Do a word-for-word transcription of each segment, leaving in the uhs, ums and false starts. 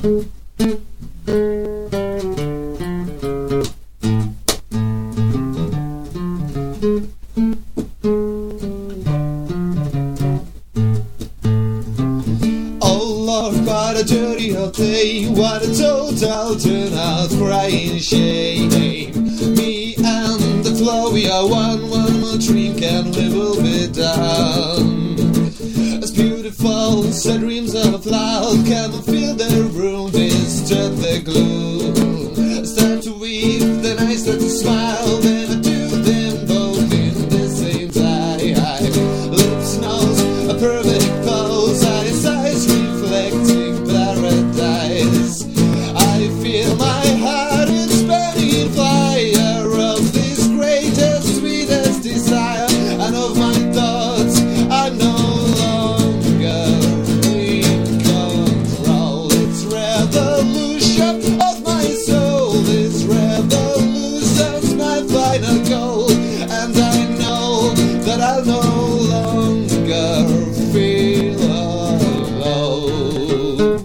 What a dirty old day, what a total turnout, crying shame. Me and the flow, we are one, one more drink and we will be done. As beautiful as the dreams of love, come and fill the room, disturb the gloom. Start to weep, then I start to smile, then I do them both in the same time. Lips, nose, a perfect pose, eyes, eyes reflecting paradise. I feel my heart is burning fire of this greatest, sweetest desire, and of my thoughts I no longer in control. It's revolution of my soul, this revolution's my final goal, and I know that I'll no longer feel alone.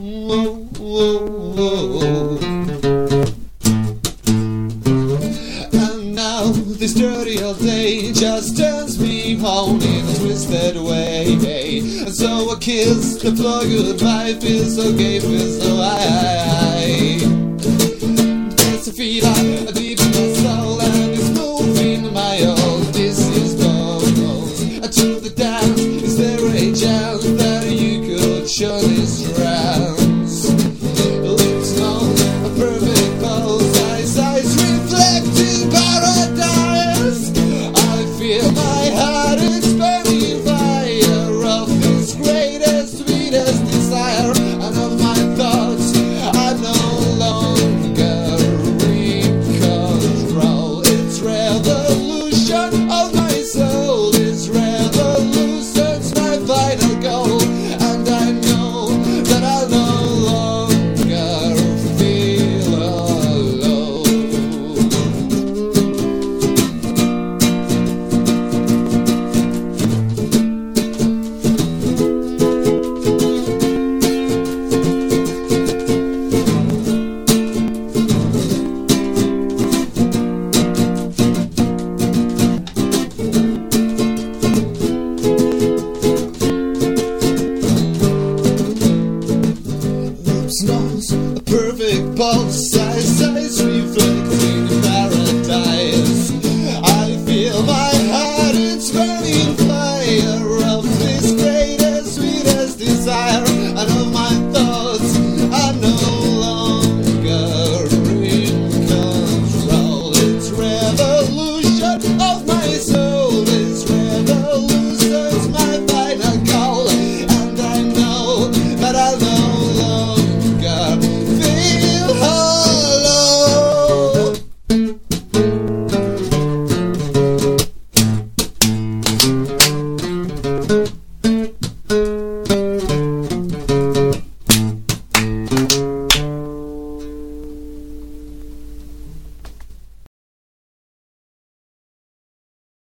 And now this dirty old day just turns me on in a twisted way. And so I kiss the floor goodbye, feel so gay, feel so high. There's a fever deep in my soul and it's moving my old diseased bones. To the dance, is there a chance that you could show this rounds? Lips on a perfect pose, eyes, eyes reflecting paradise. I feel my heart is burning fire of this greatest, sweetest desire, and of my thoughts I no longer in control. It's revolution of my soul, it's revolution's my final goal.